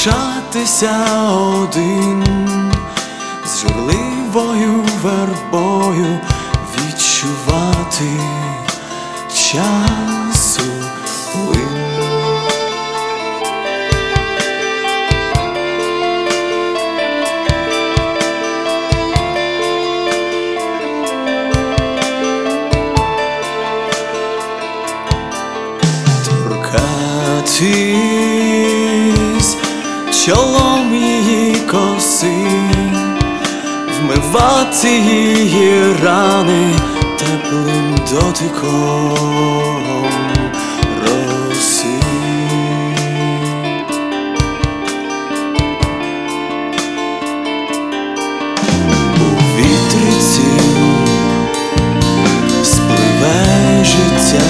лишатися один, з журливою вербою відчувати часу плин. Торкатись чолом її коси, вмивати її рани теплим дотиком роси. У вітриці спливе життя,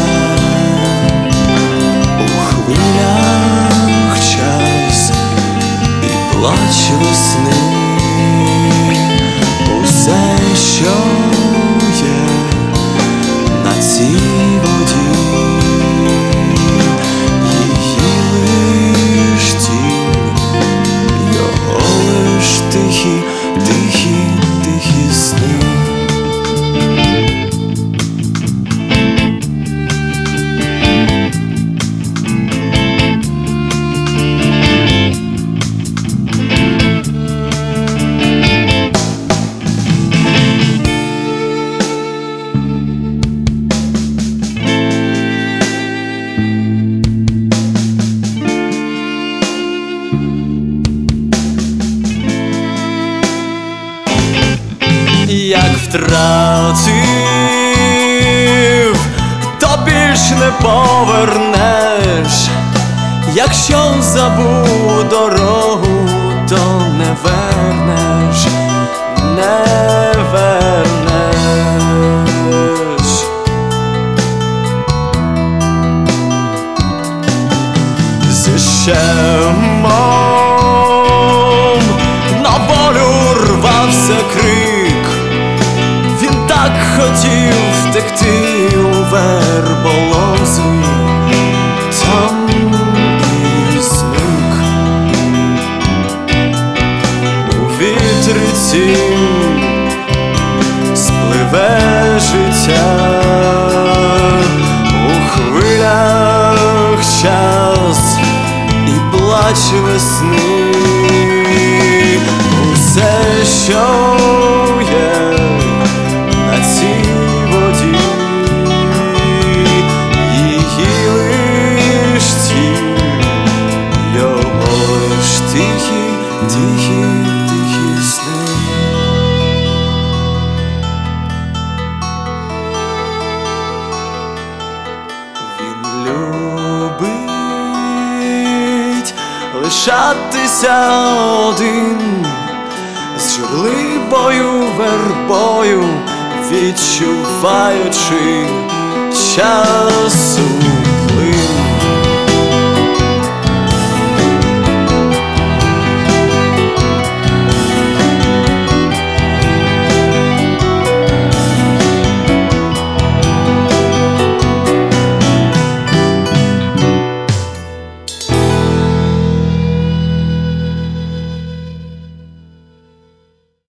плач весни, усе, що є на цій воді, її лиш тінь, його лиш тихі, тихі, тихі сни. Як втратив, то більш не повернеш. Якщо забув дорогу, то не вернеш, не вернеш. Зі щемом на волю рвався крик, так хотів втекти у верболозу, там і зник. У вітриці спливе життя, у хвилях час і плач весни. Усе, що є на цій воді, її лиш тінь, його лиш тихі, тихі, тихі сни. Він любить лишатися один, з журливою вербою відчуваючи часу